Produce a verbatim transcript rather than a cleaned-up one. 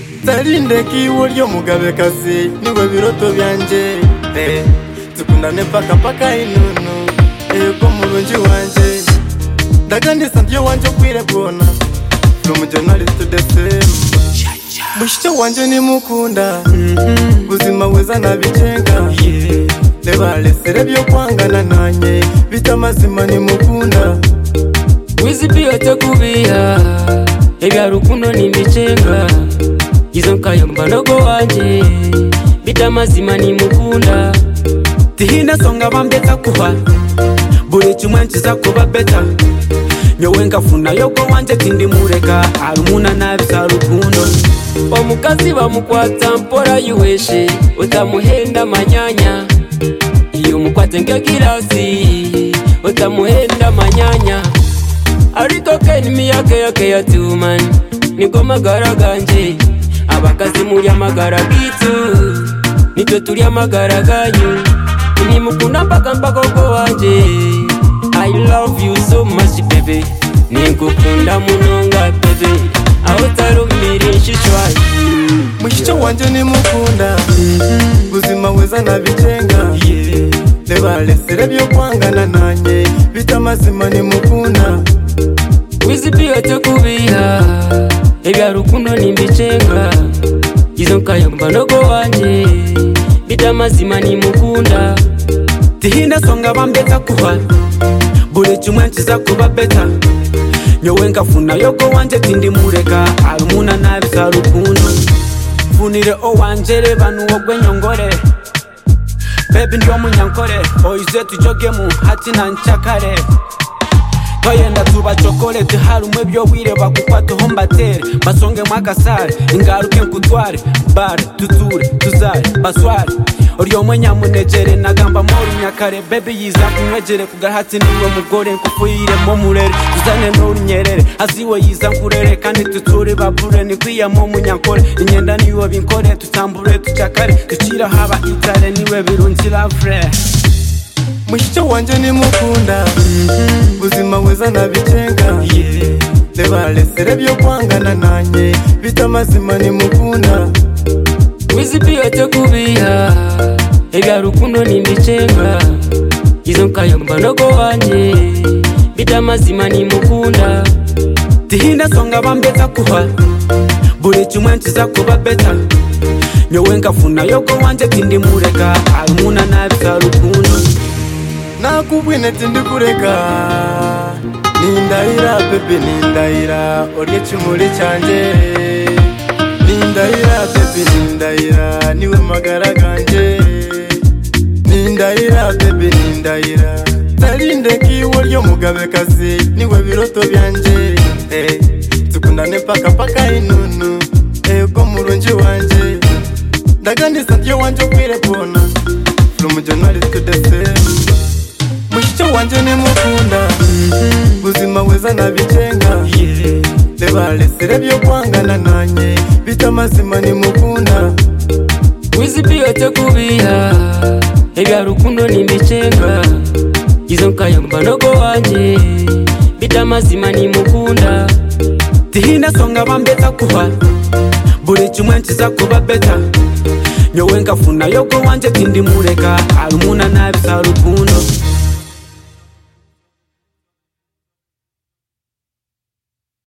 Tarinde kiwo ryo mugabekazi niwe biroto byanje eh tukundane paka paka inunu eh ko murunji wanje ndagandisa ndyo wanje kwirebona from journalist to the same mushito wanje ni mukunda buzima weza nabicenga leba lesere byo kwangana nanye bitamazima ni mukunda wizibiyo takubiya ebya rukundo ni micenga izo nkayomba nogo wanje bitamazima ni mukunda tihina songa bambeta kuha buri kimwe nkiza kuba beta nyowe ngafuna yogo wanje tindi mureka arumuna nabi za rukundo omukazi bamukwata mpora yuweshe utamuhenda manyanya iyo mukwate ngegirasi utamuhenda manyanya ariko ken miyake yake ya tuman niko magara ganje abakazi muri amagara gitu nitwe turi amagara ganyu ni mukunda mpaka mpaka ko wanje I love you so much baby nikukunda munonga baby aho tarumiri nshishwaye mushito wanje ni mukunda buzima weza nabicenga leba lesere byo kwangana nanye bitamazima ni mukunda wizibiyo takubiya ebya rukundo ni mbicenga izo nkayomba nogo wanje bitamazima ni mukunda tihina songa bambeta kuha buri kimwe nkiza kuba beta nyowe ngafuna yogo wanje tindi mureka arumuna nabi za rukundo funire o wanje reba nuwo gwenyongore baby ndio munyankore oize tujogemu hati na nchakare toyenda tuba chocolate harumwe byo wireba kukwata hombatere basonge mwakasare ingaruke nkutware bar tuture tuzare basware oriyo mwenya munegere nagamba muri nyakare baby yiza kunwegere kugahati niwe mugore nkufuyire mo murere tuzane n'urunyerere aziwe yiza nkurere kandi tuture babure ni kwiyamo munyankore inyenda niwe binkore tutambure tucakare tucira haba itare niwe birunzira frère mushito wanje ni mukunda buzima weza nabicenga leba lesere byo kwangana nanye bitamazima ni mukunda wizibiyo takubiya ebya rukundo ni mbicenga izo nkayomba nogo wanje bitamazima ni mukunda tihina songa bambeta kuha buri kimwe nkiza kuba beta nyowe ngafuna yogo wanje tindi mureka arumuna nabi za rukundo nakubwine tindi kureka nindahira bebe nindahira orye kimuri cyanje nindahira bebe nindahira niwe magara ganje nindahira bebe nindahira tarinde kiwo ryo mugabekazi niwe biroto byanje eh tukundane paka paka inunu eh ko murunji wanje ndagandisa ndyo wanje kwirebona from journalist to the same mushito wanje ni mukunda buzima weza nabicenga leba lesere byo kwangana nanye bitamazima ni mukunda wizibiyo takubiya ebya rukundo ni mbicenga izo nkayomba nogo wanje bitamazima ni mukunda tihina songa bambeta kuha buri kimwe nkiza kuba beta nyowe ngafuna yogo wanje tindi mureka arumuna nabi za rukundo